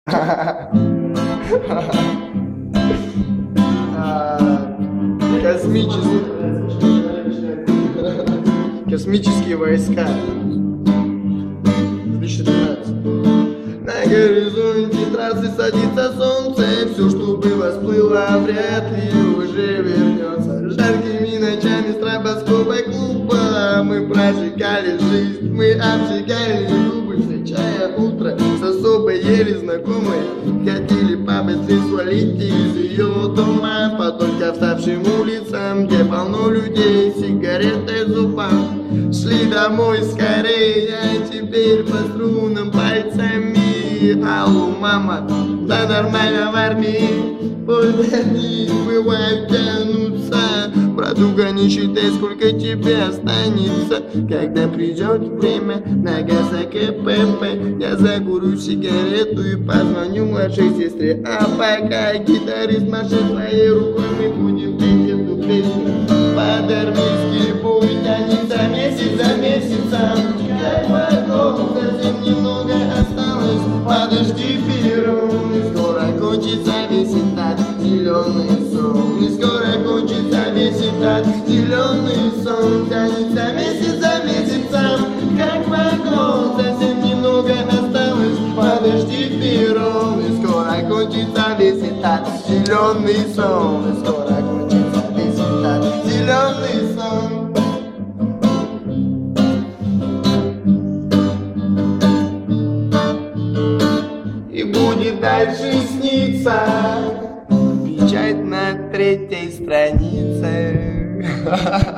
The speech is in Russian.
Космические войска. 2012. На горизонте трассы садится солнце. Все, что было, всплыло, вряд ли уже вернется. Жаркими ночами стробоскопа клуба мы прожигали жизнь, мы обжигали губы, встречая утро с особой еле знакомой. Хотели побыстрее свалить из ее дома по только вставшим улицам, где полно людей, сигареты в зубах. Шли домой скорее, а теперь по струнам пальцами. Алло, мама, да нормально в армии. Пусть бывают тянутся. Братуха, не считай, сколько тебе останется. Когда придет время на газ КПП, я закурю сигарету и позвоню младшей сестре. А пока гитарист машет своей рукой, мы будем петь эту песню. По-дармийски бой тянется месяц за месяцем. Как вокруг совсем немного осталось. Подожди, перерыв, и скоро кончится весь этот зеленый сон. И скоро кончится весь этот зеленый сон. Тянется месяц за месяцем. Как вокруг совсем немного осталось. Подожди, перерыв, и скоро кончится весь этот зеленый сон. И скоро кончится весь этот зеленый сон. И будет дальше сниться печать на 3-й странице.